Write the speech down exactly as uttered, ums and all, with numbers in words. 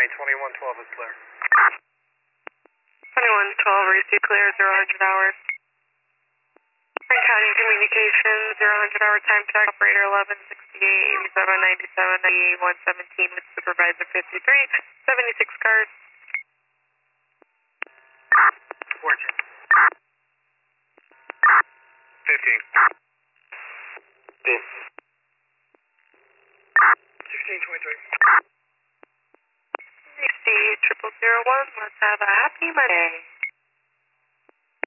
nine, twenty-one twelve is clear. twenty-one twelve, receive clear, zero hundred hours. Orange County Communications, zero hundred hour time check, operator eleven sixty-eight, eighty-seven, ninety-seven, ninety-eight, one seventeen with supervisor fifty-three, seventy-six cars. Fortune. fifteen. This. sixteen twenty-three. Receive triple zero one, let's have a happy Monday.